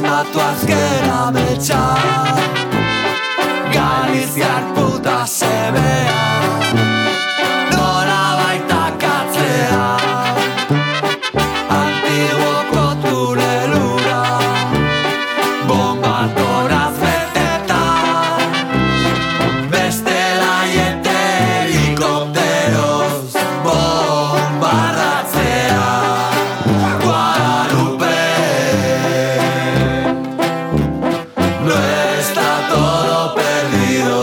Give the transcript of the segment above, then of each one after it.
asmatu azken ametsa Galiziar puta semea Nora baita katzea Antiguoko tunelura Bombardoraz beteta Bestela jente helikopteroz Bombardatzea Guadalupe No está todo perdido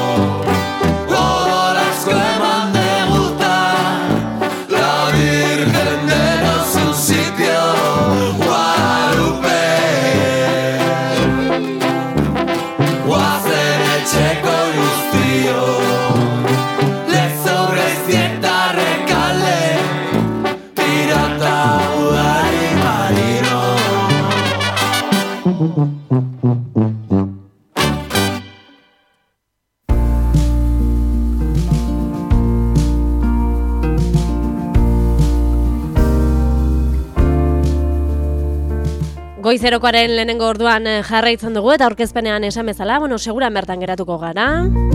Odorazko eman deguta La Virgen de su sitio Guadalupe Guazen etxeko guztio Lezobre izierta rekale Pirata udari marino Goizerokoaren lehenengo orduan jarraitzen dugu eta aurkezpenean esan bezala, seguran bertan geratuko gara.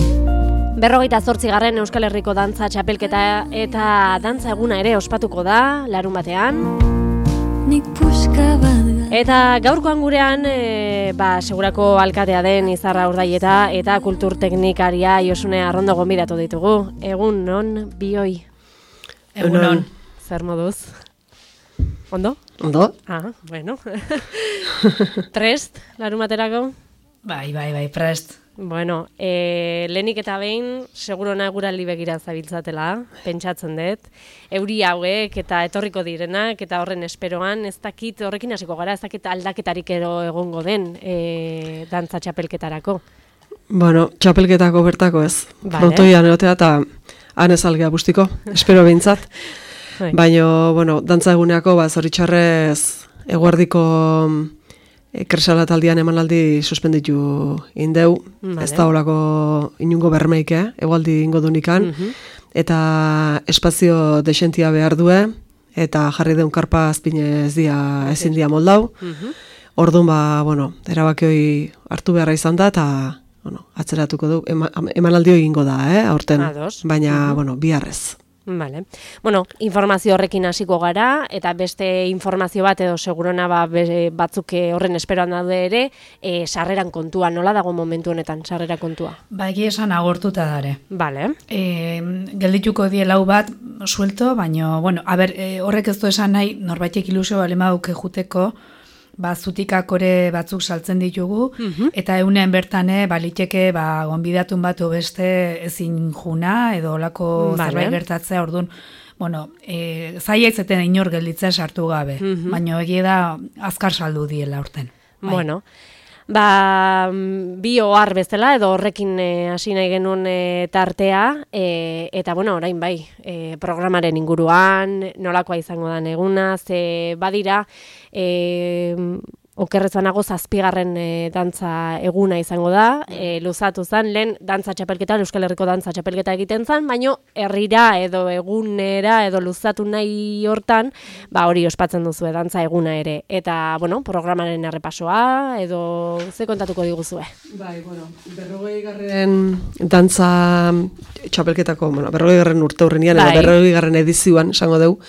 48. Euskal Herriko dantza txapelketa eta dantza eguna ere ospatuko da, larun batean. Eta gaurkoan gurean, segurako alkatea den Izarra Urdaieta eta kulturteknikaria Josune Arrondo gonbidatu ditugu. Egun non, bioi? Egunon. Zer moduz? Ondo? Ondo? Ah, bueno. Prest, larun baterako? Bai, prest. Bueno, lehenik eta behin, segurona eguraldi begira zabiltzatela, pentsatzen dut. Euri hauek eta etorriko direnak eta horren esperoan, ez dakit horrekin hasiko gara, ez dakit aldaketarik egongo den dantza txapelketarako. Bueno, txapelketako bertako ez. Vale. Frontoian egotea eta han ez algea bustiko, espero behintzat. Baina, dantza eguneako, zoritxarrez, eguerdiko kresala taldean emanaldi suspenditu indeu, Vale. Ez da holako inungo bermeike, egualdi ingo dunikan, eta espazio desentia behar due, eta jarri deun karpa azpine ezin dia moldau. Orduan, erabakioi hartu beharra izan da, eta atzeratuko du, emanaldi egingo da, aurten, baina, biharrez. Vale. Informazio horrekin hasiko gara, eta beste informazio bat edo segurona batzuk horren esperoan daude ere, sarreran kontua, nola dago momentu honetan sarrera kontua? Egia esan agortuta dare. Vale. Geldituko die lau bat suelto, baina, horrek ez du esan nahi, norbaitek ilusio balema duke juteko, zutikakore batzuk saltzen ditugu, eta eunean bertane baliteke gonbidatun bat beste ezin juna, edo olako zerbait gertatzea, orduan, zaila izaten inor gelditzea sartu gabe, baina egia da azkar saldu diela urten. Bueno, bi ohar bezala, edo horrekin hasi nahi genuen tartea, eta orain bai, programaren inguruan, nolakoa izango den eguna, ze badira, okerrezanago 7. Dantza eguna izango da, luzatu zen, lehen dantza txapelketa, Euskal Herriko dantza txapelketa egiten zen, baino herrira edo egunera edo luzatu nahi hortan, hori ospatzen duzue dantza eguna ere. Eta, programaren errepasoa, edo ze kontatuko diguzue? Bai, 40. Dantza txapelketako, 40. urte hurrenean, edo 40. edizioan, esango dugu,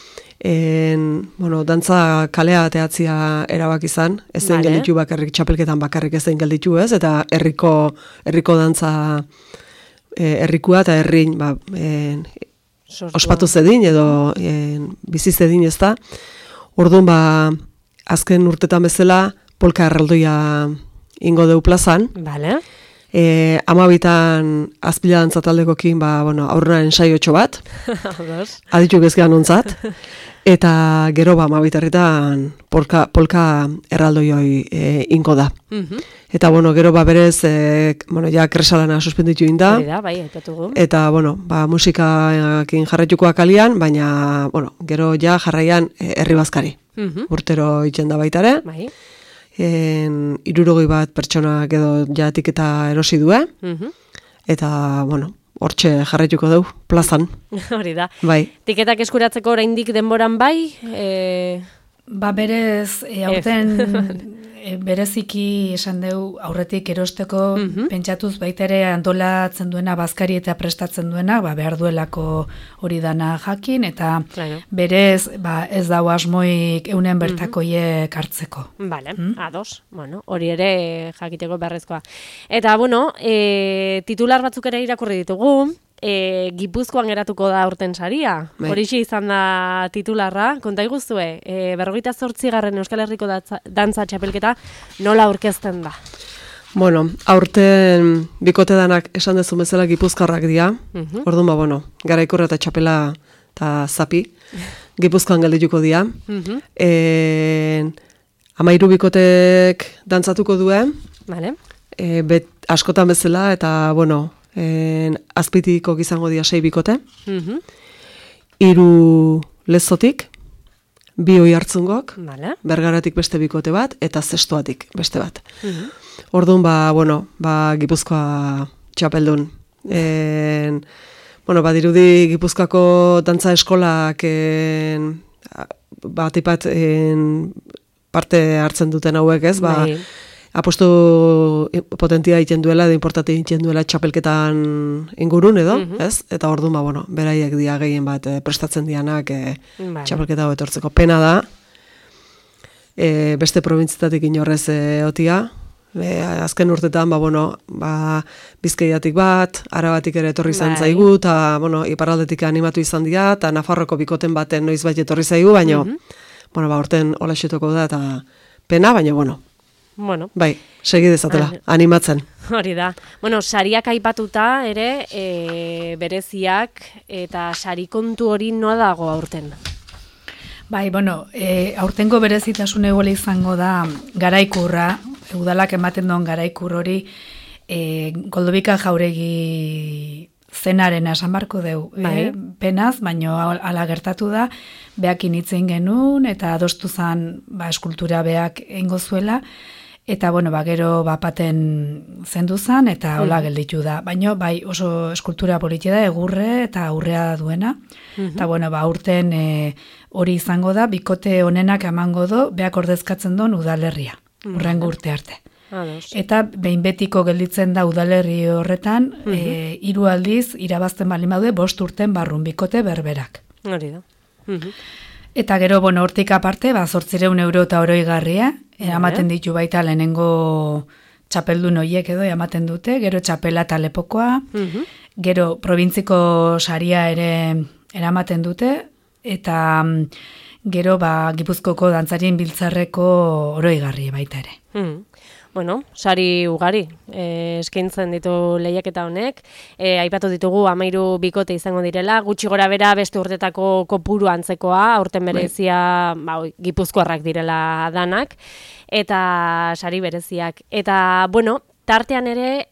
dantza kalea teatzia erabak izan, ez den gelditu bakarrik, txapelketan bakarrik ez den gelditu ez, eta herriko dantza herrikua eta herrin ospatu zedin edo bizi zedin ez da. Orduan azken urtetan bezala polka erraldoia ingo deu plazan. Vale. 12 azpila dantza taldekokin aurrena ensaiotxo bat. Adituk ez gehan ontzat. Eta gero 12 polka erraldoioi ingo da. Eta gero berez ja kresalana suspenditu inda. Bai, aipatugu. Eta musikakin jarraitukoak alian, baina gero ja jarraian herri bazkari. Urtero itzen da baitare. Bai. 61 pertsonak edo jatik eta erosi due. Eta hortxe jarraituko dugu, plazan. Hori da. Bai. Tiketak eskuratzeko oraindik denboran bai? Berez, aurten bereziki esan deu aurretik erosteko pentsatuz baita ere antolatzen duena bazkari eta prestatzen duena, behar duelako hori dana jakin, eta berez ez dago asmoik eunen bertakoiek hartzeko. Vale, ados. Bueno, hori ere jakiteko beharrezkoa. Eta, bueno, titular batzuk ere irakurri ditugu, Gipuzkoan geratuko da aurten saria. Horixe izan da titularra. Konta iguztue, 48. Euskal Herriko dantza txapelketa nola aurkezten da? Bueno, aurten bikote danak esan dezu bezala gipuzkarrak dira. Orduan, Garaikurra eta txapela eta zapi. Gipuzkoan geldituko dira. 13 bikotek dantzatuko duen. Vale. Askotan bezala eta, azpitiko izango dira 6 bikote. 3 Lezotik, 2 Oiartzungok, Bergaratik beste bikote bat, eta Zestoatik beste bat. Orduan, Gipuzkoa txapeldun. Badirudi Gipuzkoako dantza eskolak batipat parte hartzen duten hauek, ez? Apostu potentia egiten duela, edo importante egiten duela txapelketan ingurun edo, ez? Eta orduan, beraiek dia gehien bat prestatzen dianak txapelketa hau etortzeko. Pena da, beste probintzietatik inorrez otia, azken urtetan, Bizkaiatik bat, Arabatik ere etorri izan zaigu, eta, iparraldetik animatu izan dira, eta Nafarroko bikoten baten noiz bait etorri zaigu, baina, urten hola xetoko da, eta pena, baina, bai, segi dezatela, animatzen. Hori da. Sariak aipatuta ere, bereziak eta sari kontu hori noa dago aurten? Bai, aurtengo berezitasun egola izango da garaikurra, udalak ematen duen garaikur hori, Goldobika Jauregi zenaren esan barko deu, penaz, baina ala gertatu da, beakin hitzen genuen, eta adostu zan eskultura beak eingo zuela, eta gero bapaten zendu zan, eta hola gelditu da. Baina oso eskultura politia da, egurre eta aurrea duena, eta urten hori izango da, bikote honenak emango do, beak ordezkatzen duen udalerria, urrengo urte arte. Eta behin betiko gelditzen da udalerri horretan, 3 aldiz irabazten bali maude 5 urten barrun bikote berberak. Hori da. Eta gero, hortik aparte, 800 euro eta oroigarria, ematen ditu baita lehenengo txapeldun horiek edo ematen dute, gero txapela eta lepokoa, gero probintziko saria ere eramaten dute, eta gero Gipuzkoko dantzarien biltzarreko oroigarri baita ere. Sari ugari eskaintzen ditu lehiaketa honek. Aipatu ditugu 13 bikote izango direla, gutxi gora bera beste urtetako kopuru antzekoa, aurten berezia Gipuzkoarrak direla danak, eta sari bereziak. Eta, tartean ere,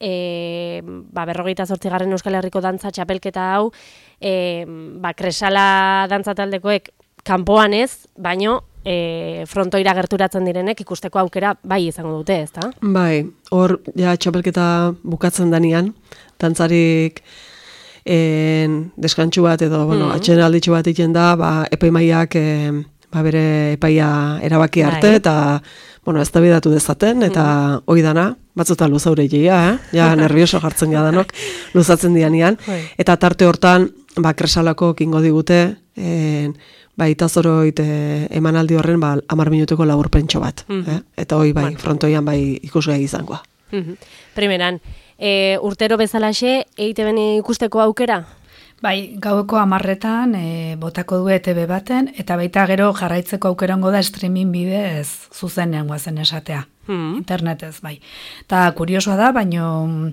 48. Euskal Herriko dantza txapelketa hau, Kresala dantza taldekoek kanpoan ez, baino frontoira gerturatzen direnek ikusteko aukera bai izango dute, ezta? Bai, hor txapelketa bukatzen danean, dantzarik deskantxu bat edo, atxen alditxu bat egiten da, epaimaiak bere epaia erabaki arte, eta, ez da bidatu dezaten, eta hoi dana, batzuta luzaure egia, ja nervioso jartzen gadanok, luzatzen dianean, eta tarte hortan, Kresalako kingo digute, itazoroit emanaldi horren 10 minutuko laburpentxo bat. Eta hoi frontoian ikusgai izangoa. Primeran, urtero bezalaxe, EITB-en ikusteko aukera? Bai, gaueko 10etan botako du ETB baten, eta baita gero jarraitzeko aukerango da streaming bidez zuzenean guazen esatea. Internetez, bai. Eta kuriosoa da, baino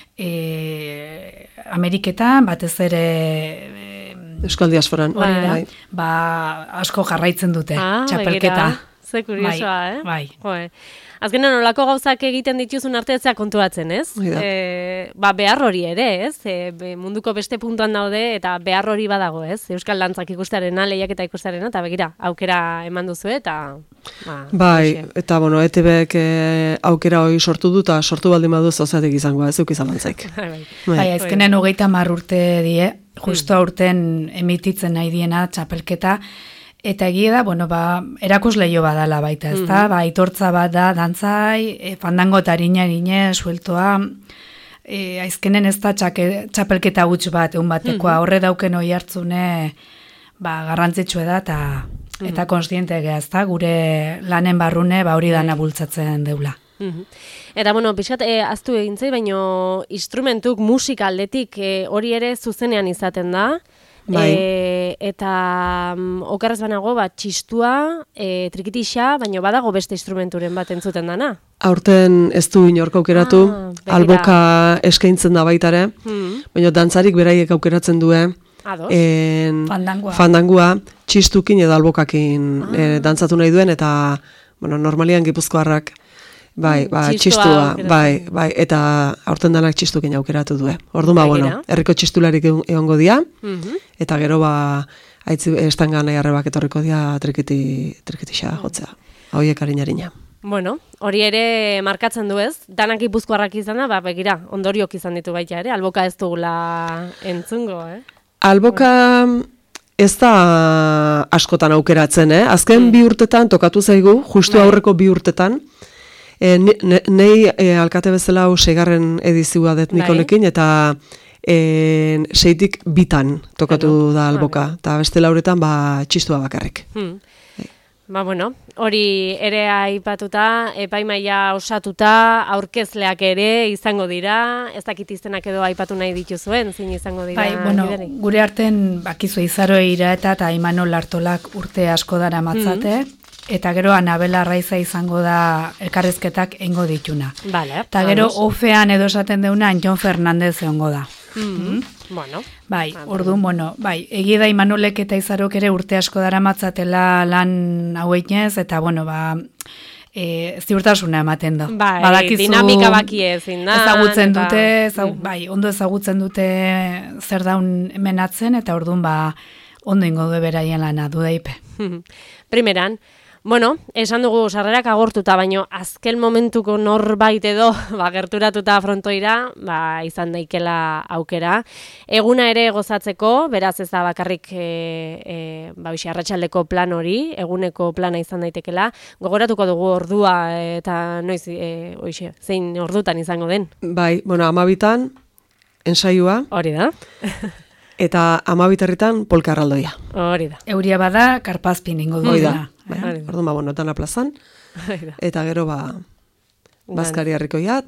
Ameriketan, batez ere Euskal Diasporan. Asko jarraitzen dute, txapelketa. Ze kuriosoa, Bai. Azkenean, olako gauzak egiten dituzun arte etzea kontuatzen, ez? Behar hori ere, ez? Munduko beste puntuan daude, eta behar hori badago, ez? Euskal dantzak ikustearena, lehiaketa ikustearena, eta begira, aukera eman duzu, eta... Bai, eta, ETB-ek aukera hori sortu du, eta sortu baldin badu zozatik izangoa, ez duk izan bantzaik. Bai, ezkenen 30 urte die, justo aurten emititzen nahi diena txapelketa, Eta egia da, bueno, erakusleio badala baita, ezta? Aitortza bat da, dantzai, fandango eta harina sueltoa, aizkenen ez da txapelketa huts bat, egun batekoa, horre dauken oi hartzune, garrantzitsue da, eta konstiente gea, ezta? Gure lanen barrune, hori dana bultzatzen deula. Eta, bueno, pixkat, aztu egintzei, baino instrumentuk, musika aldetik, hori ere zuzenean izaten da, eta okerrez banago, txistua, trikitixa, baino badago beste instrumenturen bat entzuten dana. Aurten ez du inork aukeratu, alboka eskaintzen da baitare, baina dantzarik beraiek aukeratzen due, fandangua, txistukin edo albokakin dantzatu nahi duen, eta normalian gipuzkoarrak txistua, eta aurten danak txistukin aukeratu du. Orduan, herriko txistularik egongo dia, eta gero estangan nahi arrebak etorriko dia trikitixa jotzea, hauiek harina. Bueno, hori ere markatzen du ez, danak gipuzkoarrak izan da, begira, ondoriok izan ditu baita ere, alboka ez dugula entzungo, Alboka ez da askotan aukeratzen, azken 2 urtetan tokatu zaigu, justu aurreko 2 urtetan, Nei alkate bezala 6. edizioa dut Nikolekin, eta 6tik 2 tokatu da alboka, eta beste lauretan txistua bakarrik. Bueno, hori ere aipatuta, epaimaia osatuta, aurkezleak ere izango dira, ez dakit izenak edo aipatu nahi dituzuen, zin izango dira. Gure arten bakizu Izaroeira eta Imanol Artolak urte asko dara matzate, eta gero Anabel Arraiza izango da elkarrizketak engo dituna. Eta gero ofean edo esaten deuna Anton Fernandez egongo da. Bueno. Orduan, egi da Imanolek eta Izarok ere urte asko dara matzatela lan haueinez, eta ziurtasuna ematen du. Dinamika baki ezin da. Ezagutzen dute, ondo ezagutzen dute zer daun hemenatzen, eta orduan ondo ingo du beraien lana, dudaipe. Primeran, bueno, esan dugu sarrerak agortuta, baino azken momentuko norbait edo gerturatuta frontoira, izan daikela aukera. Eguna ere gozatzeko, beraz ez da bakarrik arratsaldeko plan hori, eguneko plana izan daitekela. Gogoratuko dugu ordua eta noiz zein ordutan izango den. 12 ensaioa. Hori da. Eta 12 polka erraldoia. Hori da. Euria bada, karpazpin ingo du. Hori da. Orduan, dana plazan. Eta gero, bazkari harrikoia,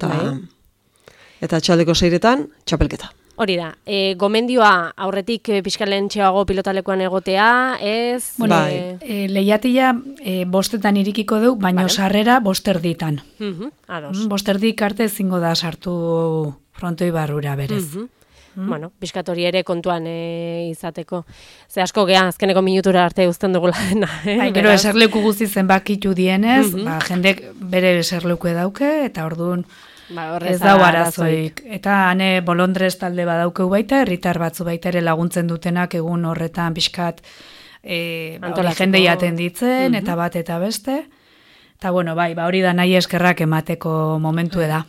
eta txaldeko 6etan, txapelketa. Hori da. Gomendioa aurretik pixkalen txeago pilotalekoan egotea, ez? Lehiatila 5etan irikiko du, baina sarrera 5:30. 5:30 arte ezingo da sartu frontoi barrura berez. Bueno, pixkatori ere kontuan izateko. Ze asko gea, azkeneko minutura arte uzten dugula dena. Gero eserleku guzti zenbakitu dienez, jendek bere eserleku dauke, eta orduan ez dau arazoik. Eta hane Bolondrez talde badaukeu baita, herritar batzu baita ere laguntzen dutenak egun horretan pixkat jende jaten ditzen, eta bat eta beste. Eta hori da nahi eskerrak emateko momentu da.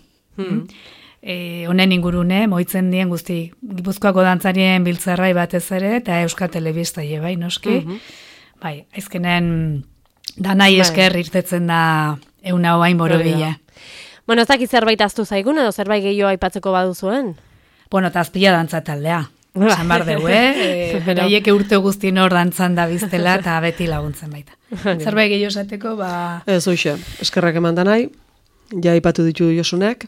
Honen ingurune, moitzen dien guzti Gipuzkoako dantzarien biltzarrai batez ere, eta Euskal Telebistai noski. Aizkenen danai esker irtetzen da euna hoain borobila. Bueno, ez dakit zerbait aztu zaigun, edo zerbait gehiago aipatzeko baduzuen? Eta azpila dantza taldea. Esan bar dugu, beraiek urte guztien hor dantzan da biztela, eta beti laguntzen baita. Zerbait gehiago esateko, Ez hoxe, eskerrak eman da nahi, ja aipatu ditu Josunek,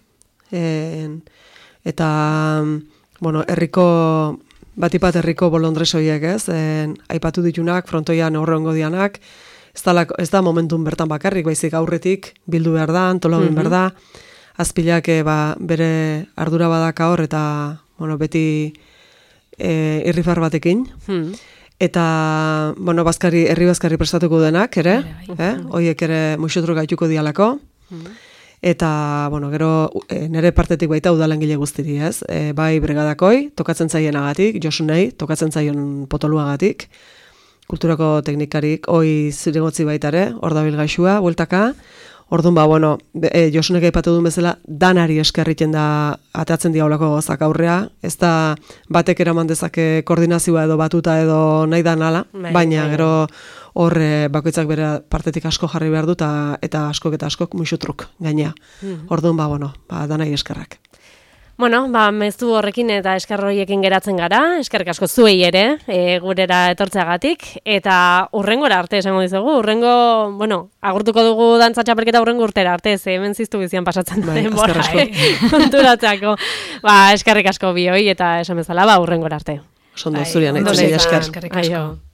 eta herriko batipat herriko bolondresoiek, aipatu ditunak, frontoian horrengo dianak, ez da momentun bertan bakarrik, baizik aurretik bildu behar da, antolagin behar da, azpilak bere ardura badaka hor, eta beti irrifar batekin, eta herri bazkari prestatuko denak, ere, hoiek ere muxotro gaituko dialako, eta, gero, nire partetik baita udalangile guztiri, ez? Bai bregadakoi, tokatzen zaienagatik, Josunei, tokatzen zaion potoluagatik, kulturako teknikarik, hoi ziregotzi baitare, hor dabil gaixua, bueltaka, Orduan, bueno, Josunek aipatu duen bezala, danari eskerriten da atatzen diaulako gozak aurrea, ez da batek eraman dezake koordinazioa edo batuta edo nahi da nala, baina gero hor bakoitzak bere partetik asko jarri behar du eta askok muixutruk gainea. Orduan, bueno, danari eskerrak. Bueno, mezu horrekin eta eskerroiekin geratzen gara, eskerrik asko zuei ere, gurera etortzeagatik, eta urrengora arte esango dizugu, agurtuko dugu dantza txapelketa urrengo urtera arte, hemen ziztu bizian pasatzen den bora, konturatzako. Eskerrik asko bioi eta esan bezala, urrengora arte. Sondo zurian, eskerrik asko. Eskerrik asko.